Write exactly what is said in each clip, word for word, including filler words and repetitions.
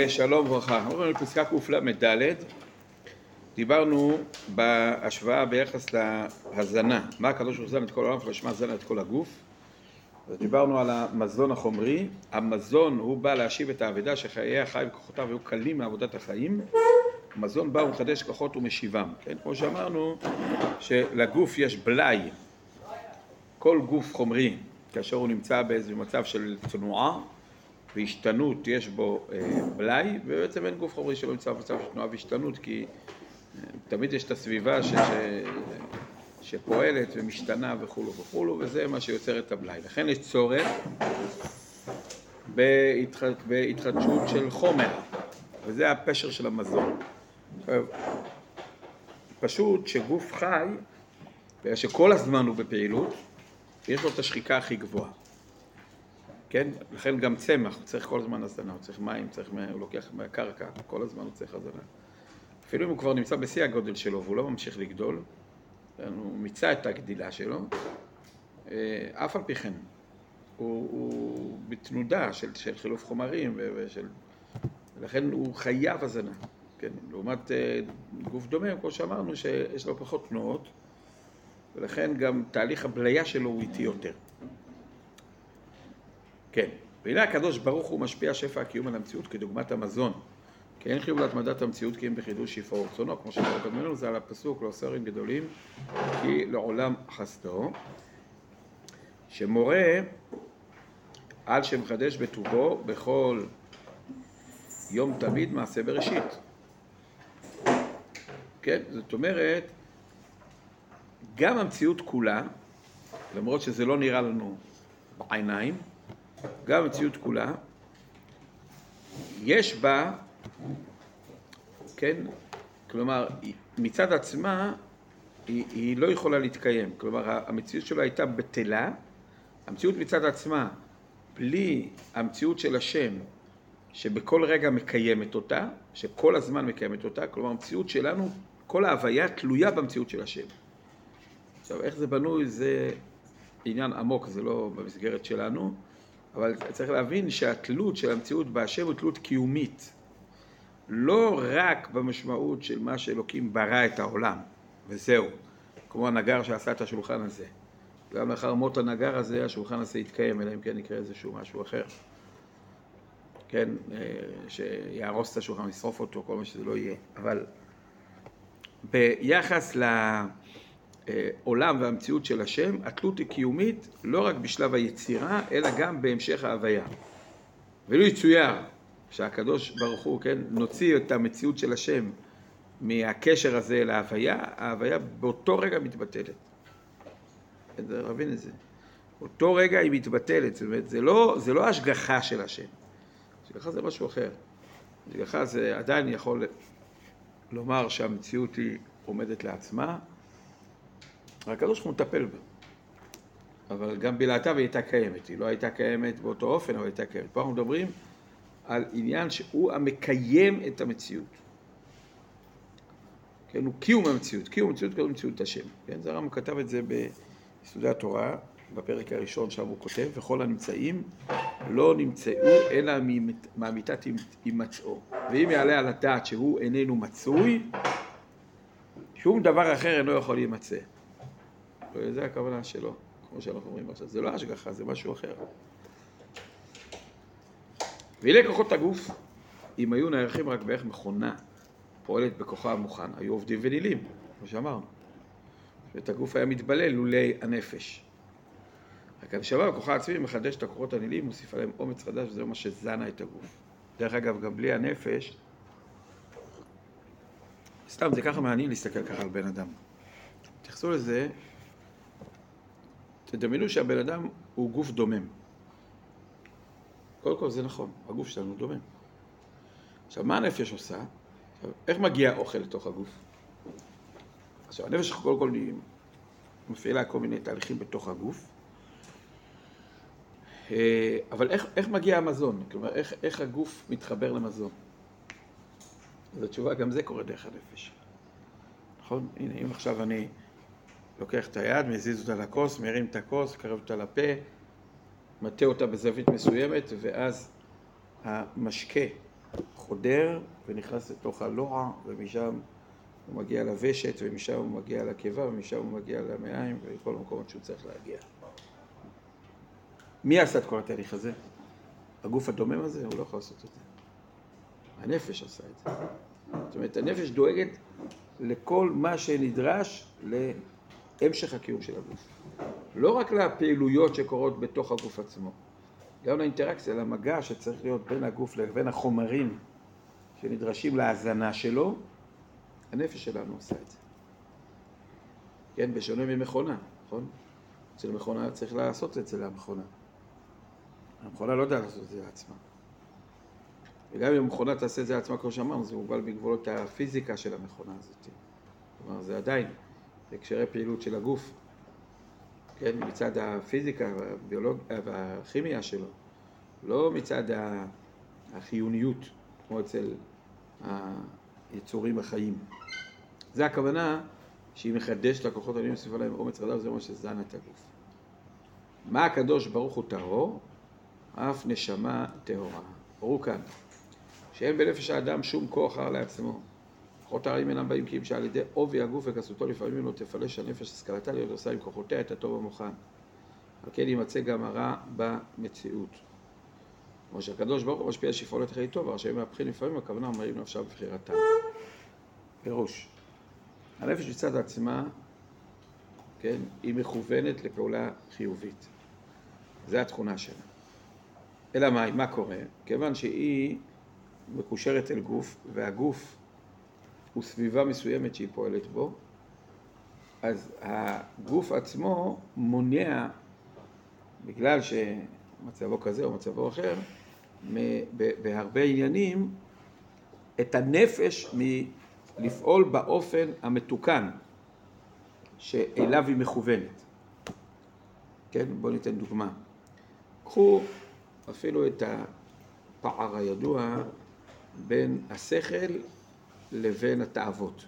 שלום וברכה. אנחנו רואים פסקה קל"ד. דיברנו בהשוואה ביחס להזנה. מה הקדוש ברוך הוא זן את כל העולם ולשמה זן את כל הגוף. דיברנו על המזון החומרי. המזון הוא בא להשיב את האבדה שחיי החי וכוחותיו היו קלים מעבודת החיים. המזון בא ומחדש כוחות ומשיבם. כן? כמו שאמרנו שלגוף יש בלאי. כל גוף חומרי, כאשר הוא נמצא באיזה מצב של תנועה והשתנות, יש בו בלאי, ובעצם אין גוף חומרי שלא נמצא במצב של תנועה והשתנות, כי תמיד יש את הסביבה ש... ש... שפועלת ומשתנה וכולו וכולו, וזה מה שיוצר את הבלאי. לכן יש צורך בהתח... בהתחדשות של חומר, וזה הפשר של המזון. פשוט שגוף חי, שכל הזמן הוא בפעילות, יש לו את השחיקה הכי גבוהה. כן? לכן גם צמח, הוא צריך כל הזמן הזנה, הוא צריך מים, צריך, הוא לוקח מהקרקע, כל הזמן הוא צריך הזנה. אפילו אם הוא כבר נמצא בשיא הגודל שלו, והוא לא ממשיך לגדול, הוא מיצה את הגדילה שלו, אף על פי כן, הוא, הוא בתנודה של, של חילוף חומרים, ושל, ולכן הוא חייב הזנה. כן? לעומת גוף דומה, כמו שאמרנו, שיש לו פחות תנועות, ולכן גם תהליך הבליה שלו הוא איטי יותר. כן, והנה הקדוש ברוך הוא משפיע שפע הקיום על המציאות כדוגמת המזון. כי אין חיוב להתמדת המציאות כי אם בחידוש שפעו ורצונו, כמו שקורא קדמנו, זה על הפסוק, לא עשרים גדולים, כי לעולם חסדו, שמורה על שמחדש בטובו בכל יום תמיד מעשה בראשית. כן, זאת אומרת, גם המציאות כולה, למרות שזה לא נראה לנו בעיניים, גם המציאות כולה, יש בה, כן, כלומר, מצד עצמה, היא, היא לא יכולה להתקיים. כלומר, המציאות שלה הייתה בטלה, המציאות מצד עצמה, בלי המציאות של השם, שבכל רגע מקיימת אותה, שכל הזמן מקיימת אותה, כלומר, המציאות שלנו, כל ההוויה תלויה במציאות של השם. עכשיו, איך זה בנוי, זה עניין עמוק, זה לא במסגרת שלנו, אבל צריך להבין שהתלות של המציאות בהשם הוא תלות קיומית. לא רק במשמעות של מה שאלוקים ברא את העולם, וזהו, כמו הנגר שעשה את השולחן הזה. גם לאחר מות הנגר הזה, השולחן הזה יתקיים, אלא אם כן יקרה איזשהו משהו אחר. כן, שיהרוס את השולחן, ישרוף אותו, כל מה שזה לא יהיה. אבל ביחס לעולם והמציאות של השם, התלות היא קיומית לא רק בשלב היצירה, אלא גם בהמשך ההוויה. ולא יצויר שהקדוש ברוך הוא, כן, נוציא את המציאות של השם מהקשר הזה להוויה, ההוויה באותו רגע מתבטלת. זה להבין את זה. באותו רגע היא מתבטלת, זאת אומרת, זה לא, זה לא השגחה של השם. השגחה זה משהו אחר. השגחה זה עדיין יכול לומר שהמציאות היא עומדת לעצמה, הקדוש ברוך הוא מטפל בה. אבל גם בלעדיו היא הייתה קיימת. היא לא הייתה קיימת באותו אופן, אבל הייתה קיימת. פה אנחנו מדברים על עניין שהוא המקיים את המציאות. כן, הוא קיום המציאות. קיום המציאות קודם מציאות השם. כן, זה הרמב"ם כתב את זה ביסודי התורה, בפרק הראשון שם הוא כותב, וכל הנמצאים לא נמצאו אלא מאמיתת הימצאו. ואם יעלה על הדעת שהוא איננו מצוי, שום דבר אחר אינו יכול להימצא. וזה הכוונה שלו, כמו שאנחנו אומרים עכשיו. זה לא השגחה, זה משהו אחר. ואילו כוחות הגוף, אם היו נערכים רק באיך מכונה פועלת בכוחה המוכן, היו עובדים ונילים, כמו שאמרנו. ואת הגוף היה מתבלל לולי הנפש. רק הנשמה בכוחה העצמי מחדש את הכוחות הנילים, מוסיף עליהם אומץ חדש, וזה מה שזנה את הגוף. דרך אגב, גם בלי הנפש, סתם, זה ככה מעניין להסתכל ככה על בן אדם. תחסו לזה, תדמיינו שהבן אדם הוא גוף דומם. קודם כל זה נכון, הגוף שלנו דומם. עכשיו, מה הנפש עושה? עכשיו, איך מגיע האוכל לתוך הגוף? עכשיו, הנפש קודם כל מפעילה כל מיני תהליכים בתוך הגוף, אבל איך, איך מגיע המזון? כלומר, איך, איך הגוף מתחבר למזון? אז התשובה, גם זה קורה דרך הנפש. נכון? הנה, אם עכשיו אני לוקח את היד, מזיז אותה לכוס, מרים את הכוס, קרב אותה לפה, מטה אותה בזווית מסוימת, ואז המשקה חודר ונכנס לתוך הלוע, ומשם הוא מגיע לוושת, ומשם הוא מגיע לקיבה, ומשם הוא מגיע למעיים, ולכל המקומות שהוא צריך להגיע. מי עשה את כל התהליך הזה? הגוף הדומם הזה? הוא לא יכול לעשות את זה. הנפש עשה את זה. זאת אומרת, הנפש דואגת לכל מה שנדרש להמשך הקיום של הגוף. לא רק לפעילויות שקורות בתוך הגוף עצמו, גם לאינטראקציה, למגע שצריך להיות בין הגוף לבין החומרים שנדרשים להזנה שלו, הנפש שלנו עושה את זה. כן, בשונה ממכונה, נכון? אצל מכונה צריך לעשות את זה למכונה. המכונה לא יודעת לעשות את זה לעצמה. וגם אם המכונה תעשה את זה לעצמה, כמו שאמרנו, זה מוגבל בגבולות הפיזיקה של המכונה הזאת. כלומר, זה עדיין בהקשרי פעילות של הגוף, כן, מצד הפיזיקה והביולוג... והכימיה שלו, לא מצד החיוניות, כמו אצל היצורים החיים. זה הכוונה שהיא מחדשת לכוחות העליונים בסביבה להם אומץ רדף, זה מה שזן את הגוף. מה הקדוש ברוך הוא טהור? אף נשמה טהורה. ראו כאן, שאין בנפש האדם שום כוח רע לעצמו. כוחות הרעים אינם באים כי אם שעל ידי עובי הגוף וכסותו לפעמים לא תפלש הנפש השכלתה להיות עושה עם כוחותיה את הטוב המוכן. על כן יימצא גם הרע במציאות. כמו שהקדוש ברוך הוא משפיע שפעולת חיי טוב, הרשעים מהפכים לפעמים, הכוונה אומרים נפשה בבחירתם. פירוש. הנפש מצד עצמה, כן, היא מכוונת לפעולה חיובית. זו התכונה שלה. אלא מה, מה קורה? כיוון שהיא מקושרת אל גוף, והגוף הוא סביבה מסוימת שהיא פועלת בו, אז הגוף עצמו מונע, בגלל שמצבו כזה או מצבו אחר, בהרבה עניינים, את הנפש מלפעול באופן המתוקן שאליו היא מכוונת. כן, בואו ניתן דוגמה. קחו אפילו את הפער הידוע בין השכל לבין התאוות.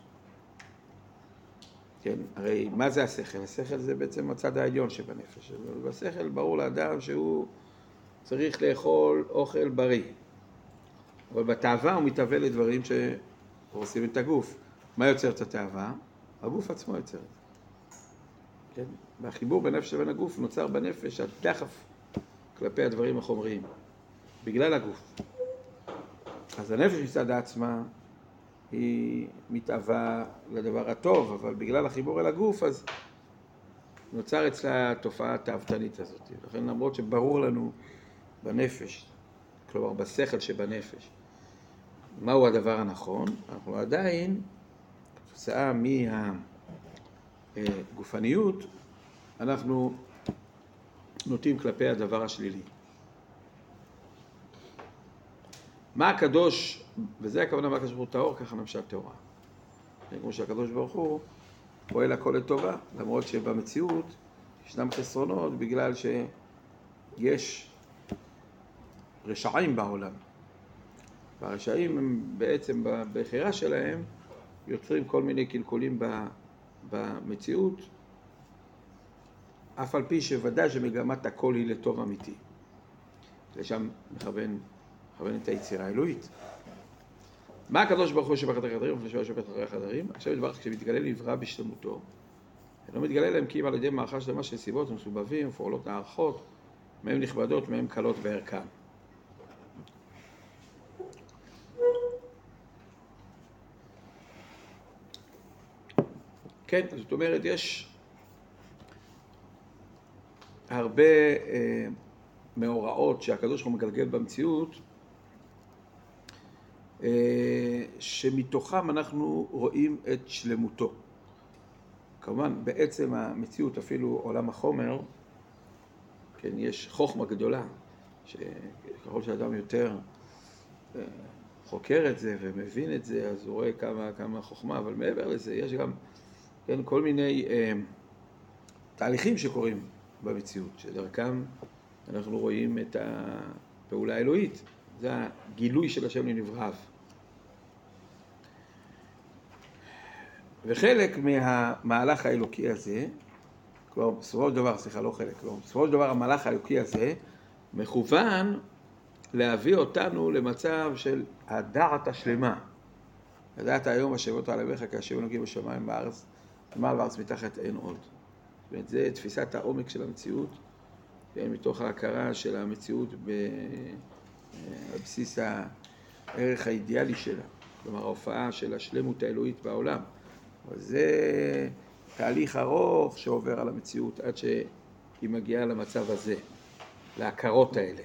כן, הרי מה זה השכל? השכל זה בעצם הצד העליון שבנפש. בשכל ברור לאדם שהוא צריך לאכול אוכל בריא. אבל בתאווה הוא מתאווה לדברים שהורסים את הגוף. מה יוצר את התאווה? הגוף עצמו יוצר את זה. כן? והחיבור בנפש לבין הגוף נוצר בנפש הדחף כלפי הדברים החומריים. בגלל הגוף. אז הנפש מצד עצמה היא מתאווה לדבר הטוב, אבל בגלל החיבור אל הגוף, אז נוצר אצלה התופעה התאוותנית הזאת. לכן למרות שברור לנו בנפש, כלומר בשכל שבנפש, מהו הדבר הנכון, אנחנו עדיין, כתוצאה מהגופניות, אנחנו נוטים כלפי הדבר השלילי. מה הקדוש, וזה הכוונה מה הקדוש ברוך הוא טהור, ככה נפשה טהורה. כמו שהקדוש ברוך הוא פועל הכל לטובה, למרות שבמציאות ישנם חסרונות בגלל שיש רשעים בעולם. והרשעים הם בעצם בבחירה שלהם יוצרים כל מיני קלקולים במציאות, אף על פי שוודאי שמגמת הכל היא לטוב אמיתי. לשם מכוון מכוון את היצירה האלוהית. מה הקדוש ברוך הוא שבחת החדרים, ופשוע שופט אחרי החדרים? עכשיו יתברך כשמתגלה נברא בשלמותו, אינו מתגלה להם כי אם על ידי מערכה שלמה של סיבות ומסובבים ופעולות הערכות, מהם נכבדות, מהם קלות בערכן. כן, זאת אומרת, יש הרבה אה, מאורעות שהקדוש ברוך הוא מגלגל במציאות, שמתוכם אנחנו רואים את שלמותו. כמובן, בעצם המציאות, אפילו עולם החומר, כן, יש חוכמה גדולה, שככל שאדם יותר חוקר את זה ומבין את זה, אז הוא רואה כמה, כמה חוכמה, אבל מעבר לזה, יש גם, כן, כל מיני אה, תהליכים שקורים במציאות, שדרכם אנחנו רואים את הפעולה האלוהית. זה הגילוי של השם לנבראיו. וחלק מהמהלך האלוקי הזה, כלומר, בסופו של דבר, סליחה, לא חלק, כלומר, בסופו של דבר המהלך האלוקי הזה מכוון להביא אותנו למצב של הדעת השלמה. לדעת היום השבות על אביך כאשר נוגעים בשמיים בארץ, למעל בארץ מתחת אין עוד. זאת אומרת, זה תפיסת העומק של המציאות, מתוך ההכרה של המציאות בבסיס הערך האידיאלי שלה. כלומר, ההופעה של השלמות האלוהית בעולם. זה תהליך ארוך שעובר על המציאות עד שהיא מגיעה למצב הזה, להכרות האלה.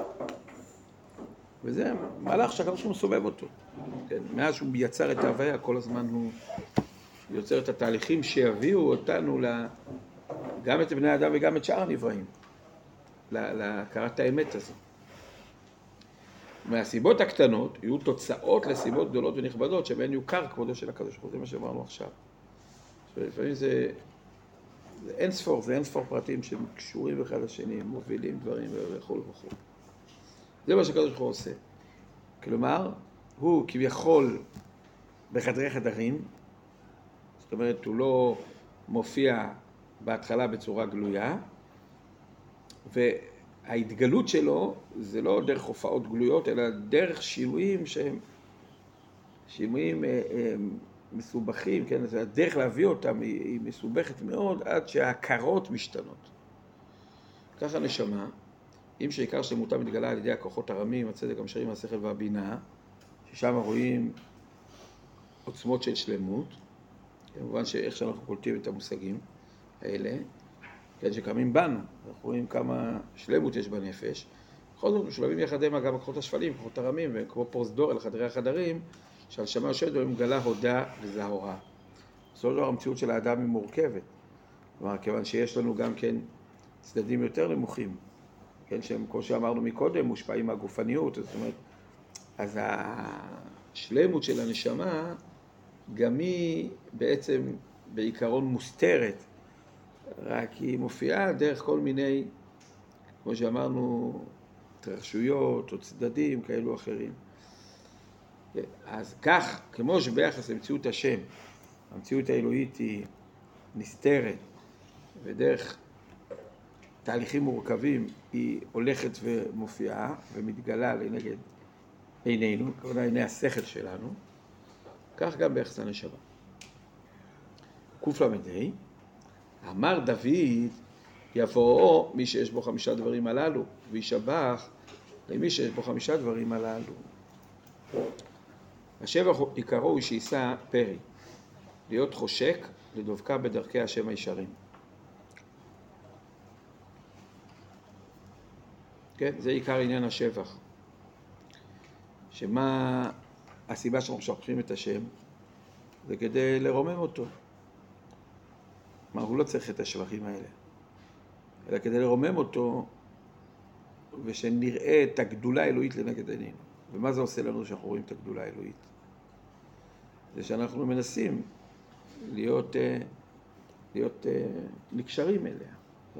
וזה מהלך שהקדוש ברוך הוא מסובב אותו. כן, מאז שהוא יצר את ההוויה, כל הזמן הוא יוצר את התהליכים שיביאו אותנו, גם את בני האדם וגם את שאר הנבראים, להכרת האמת הזו. מהסיבות הקטנות יהיו תוצאות לסיבות גדולות ונכבדות, שבהן יוכר כבודו של הקדוש ברוך הוא, זה מה שאמרנו עכשיו. לפעמים זה, זה אין ספור, זה אין ספור פרטים שקשורים אחד לשני, מובילים דברים וכו' וכו'. זה מה שהקדוש ברוך הוא עושה. כלומר, הוא כביכול בחדרי חדרים, זאת אומרת, הוא לא מופיע בהתחלה בצורה גלויה, וההתגלות שלו זה לא דרך הופעות גלויות, אלא דרך שינויים שהם שינויים אה, אה, מסובכים, כן? הדרך להביא אותם היא, היא מסובכת מאוד עד שההכרות משתנות. ככה נשמה, אם שעיקר שלמותה מתגלה על ידי הכוחות הרמים, הצדק, המשרים, השכל והבינה, ששם רואים עוצמות של שלמות, כמובן שאיך שאנחנו קולטים את המושגים האלה, כן, שקמים בנו, אנחנו רואים כמה שלמות יש בנפש, בכל זאת משולבים יחדיהם גם הכוחות השפלים, הכוחות הרמים, וכמו פרוזדור אל חדרי החדרים, שהנשמה יושבת בהם מגלה הודה וזהורה. בסופו של דבר המציאות של האדם היא מורכבת, כלומר, כיוון שיש לנו גם כן צדדים יותר נמוכים, כן, שהם, כמו שאמרנו מקודם, מושפעים מהגופניות, זאת אומרת, אז השלמות של הנשמה גם היא בעצם בעיקרון מוסתרת, רק היא מופיעה דרך כל מיני, כמו שאמרנו, התרחשויות או צדדים כאלו אחרים. אז כך, כמו שביחס למציאות השם, המציאות האלוהית היא נסתרת, ודרך תהליכים מורכבים היא הולכת ומופיעה ומתגלה לנגד עינינו, כלומר עיני השכל שלנו, כך גם ביחס לנשמה. קוף למדי, אמר דוד, יבוא מי שיש בו חמישה דברים הללו, וישבח למי שיש בו חמישה דברים הללו. השבח עיקרו הוא שיישא פרי, להיות חושק לדבקה בדרכי השם הישרים. כן, זה עיקר עניין השבח. שמה הסיבה שאנחנו משבחים את השם? זה כדי לרומם אותו. כלומר, הוא לא צריך את השבחים האלה, אלא כדי לרומם אותו ושנראה את הגדולה האלוהית לנגד עינינו. ומה זה עושה לנו שאנחנו רואים את הגדולה האלוהית? זה שאנחנו מנסים להיות, להיות נקשרים אליה. כן?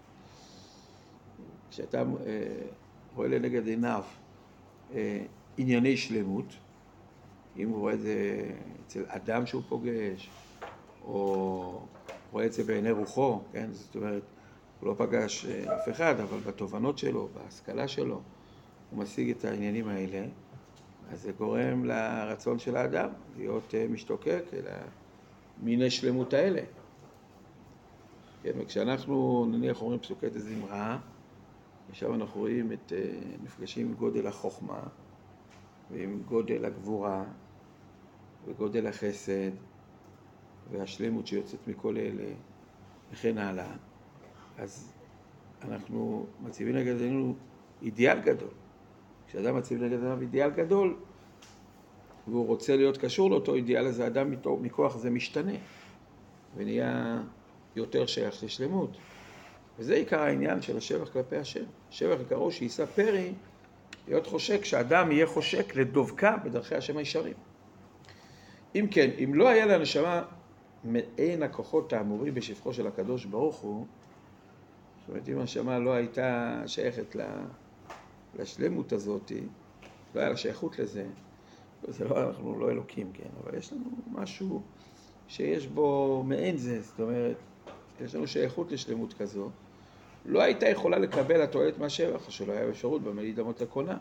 כשאתה רואה לנגד עיניו ענייני שלמות, אם הוא רואה את זה אצל אדם שהוא פוגש, או רואה את זה בעיני רוחו, כן? זאת אומרת, הוא לא פגש אף אחד, אבל בתובנות שלו, בהשכלה שלו, הוא משיג את העניינים האלה, אז זה גורם לרצון של האדם להיות משתוקק אל מיני שלמות האלה. כן, וכשאנחנו נניח אומרים פסוקי דזמרה, ושם אנחנו רואים את נפגשים עם גודל החוכמה, ועם גודל הגבורה, וגודל החסד, והשלמות שיוצאת מכל אלה, וכן הלאה. אז אנחנו מציבים נגד עינינו אידיאל גדול. כשאדם מציב נגד עיניו אידיאל גדול, והוא רוצה להיות קשור לאותו אידיאל, אז האדם מכוח זה משתנה, ונהיה יותר שייך לשלמות. וזה עיקר העניין של השבח כלפי השם. שבח עיקרו שיישא פרי, להיות חושק, שאדם יהיה חושק לדבקה בדרכי השם הישרים. אם כן, אם לא היה לנשמה מעין הכוחות האמורים בשפחו של הקדוש ברוך הוא, זאת אומרת, אם הנשמה לא הייתה שייכת לשלמות הזאת, לא היה לה שייכות לזה, זה לא, אנחנו לא אלוקים, כן, אבל יש לנו משהו שיש בו מעין זה, זאת אומרת, יש לנו שייכות לשלמות כזו, לא הייתה יכולה לקבל התועלת מהשבח, שלא היה אפשרות במליד אמות לקונה.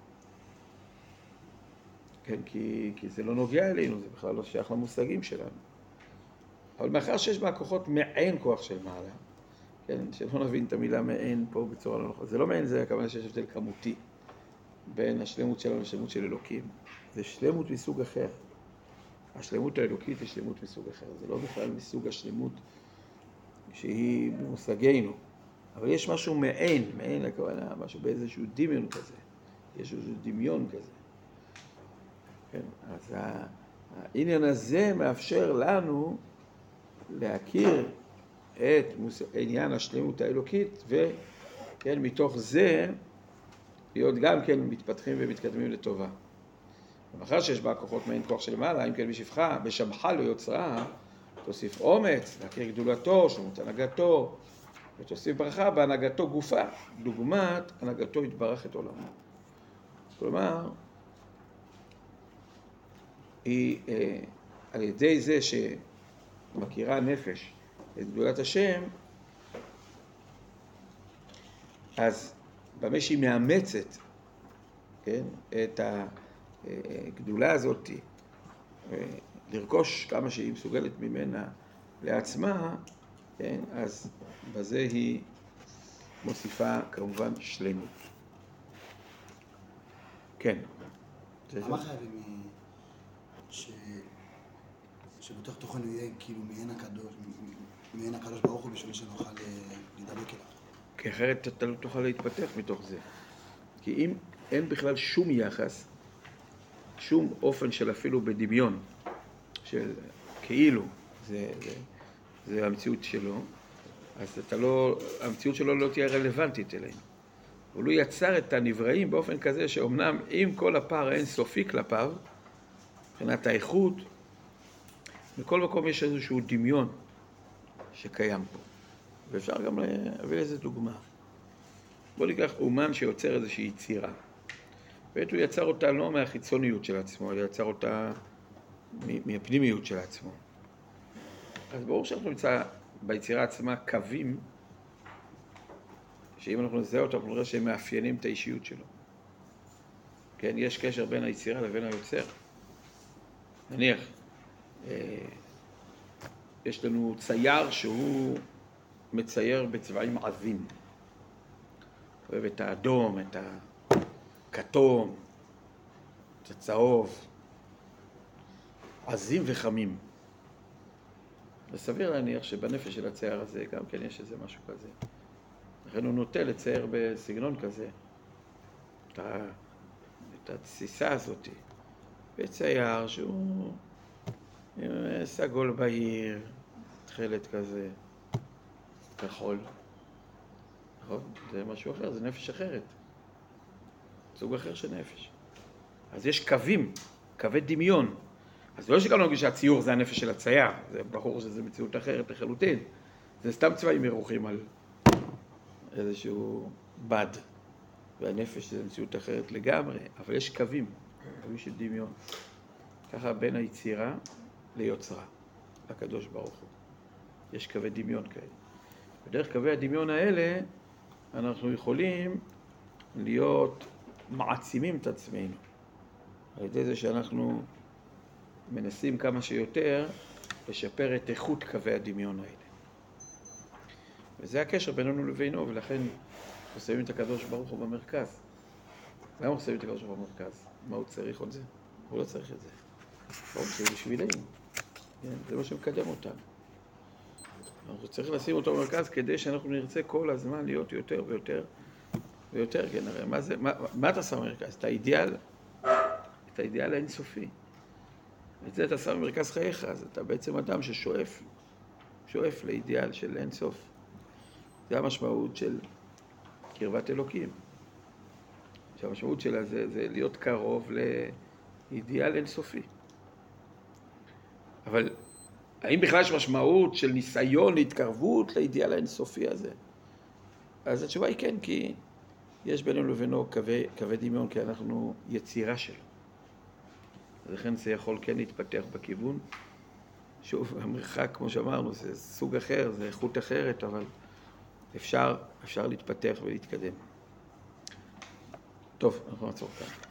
כן, כי, כי זה לא נוגע אלינו, זה בכלל לא שייך למושגים שלנו. אבל מאחר שיש בה כוחות מעין כוח של מעלה, כן, שלא נבין את המילה מעין פה בצורה לא נכונה. זה לא מעין, זה הכוונה שיש הבדל כמותי בין השלמות שלנו לשלמות של אלוקים. זה שלמות מסוג אחר. השלמות האלוקית היא שלמות מסוג אחר. זה לא בכלל מסוג השלמות שהיא במושגנו. אבל יש משהו מעין, מעין הכוונה, משהו באיזשהו דמיון כזה. יש איזשהו דמיון כזה. כן, אז העניין הזה מאפשר לנו להכיר את עניין השלמות האלוקית, וכן, מתוך זה להיות גם כן מתפתחים ומתקדמים לטובה. ומאחר שיש בה כוחות מעין כוח של מעלה, אם כן בשבחה, בשבחה לא יוצרה, תוסיף אומץ, להכיר גדולתו, שלמות הנהגתו, ותוסיף ברכה בהנהגתו גופה, דוגמת הנהגתו יתברך את עולמו. כלומר, היא אה, על ידי זה שמכירה הנפש את גדולת השם, אז במה שהיא מאמצת, כן, את הגדולה הזאת, לרכוש כמה שהיא מסוגלת ממנה לעצמה, כן, אז בזה היא מוסיפה כמובן שלמות. כן. למה חייבים ש... שבתוך תוכנו יהיה כאילו מעין הקדוש, מעין הקדוש ברוך הוא בשביל שנוכל להידבק אליו? כי אחרת אתה לא תוכל להתפתח מתוך זה. כי אם אין בכלל שום יחס, שום אופן של אפילו בדמיון, של כאילו, זה, זה, זה המציאות שלו, אז אתה לא, המציאות שלו לא תהיה רלוונטית אלינו. אבל הוא יצר את הנבראים באופן כזה שאומנם עם כל הפער האינסופי כלפיו, מבחינת האיכות, בכל מקום יש איזשהו דמיון שקיים פה. ואפשר גם להביא איזו דוגמה. בוא ניקח אומן שיוצר איזושהי יצירה. ואת הוא יצר אותה לא מהחיצוניות של עצמו, אלא יצר אותה מהפנימיות של עצמו. אז ברור שאנחנו נמצא ביצירה עצמה קווים, שאם אנחנו נזהה אותם, אנחנו נראה שהם מאפיינים את האישיות שלו. כן, יש קשר בין היצירה לבין היוצר. נניח, יש לנו צייר שהוא מצייר בצבעים עזים. אוהב את האדום, את הכתום, את הצהוב, עזים וחמים. וסביר להניח שבנפש של הצייר הזה גם כן יש איזה משהו כזה. לכן הוא נוטה לצייר בסגנון כזה, את, ה... את התסיסה הזאת. וצייר שהוא סגול בהיר, תחילת כזה, כחול. נכון? זה משהו אחר, זה נפש אחרת. סוג אחר של נפש. אז יש קווים, קווי דמיון. אז לא שגם נגיד שהציור זה הנפש של הצייר, זה ברור שזה מציאות אחרת לחלוטין. זה סתם צבעים מרוחים על איזשהו בד. והנפש זה מציאות אחרת לגמרי, אבל יש קווים, קווים של דמיון. ככה בין היצירה ליוצרה, לקדוש ברוך הוא. יש קווי דמיון כאלה. בדרך קווי הדמיון האלה, אנחנו יכולים להיות מעצימים את עצמנו. על ידי זה שאנחנו מנסים כמה שיותר לשפר את איכות קווי הדמיון האלה. וזה הקשר בינינו לבינו, ולכן אנחנו שמים את הקדוש ברוך הוא במרכז. למה אנחנו שמים את הקדוש ברוך הוא במרכז? מה הוא צריך עוד זה? הוא לא צריך את זה. ברור שזה בשבילנו. זה מה שמקדם אותנו. אנחנו צריכים לשים אותו במרכז כדי שאנחנו נרצה כל הזמן להיות יותר ויותר ויותר, כן, הרי מה זה, מה, מה אתה שם במרכז? את האידיאל, את האידיאל האינסופי. את זה אתה שם במרכז חייך, אז אתה בעצם אדם ששואף, שואף לאידיאל של אינסוף. זה המשמעות של קרבת אלוקים. שהמשמעות שלה זה, זה להיות קרוב לאידיאל אינסופי. אבל האם בכלל יש משמעות של ניסיון להתקרבות לאידיאל האינסופי הזה? אז התשובה היא כן, כי יש בינינו לבינו קווי, קווי דמיון, כי אנחנו יצירה שלו. לכן זה יכול כן להתפתח בכיוון. שוב, המרחק, כמו שאמרנו, זה סוג אחר, זה איכות אחרת, אבל אפשר, אפשר להתפתח ולהתקדם. טוב, אנחנו נעצור כאן.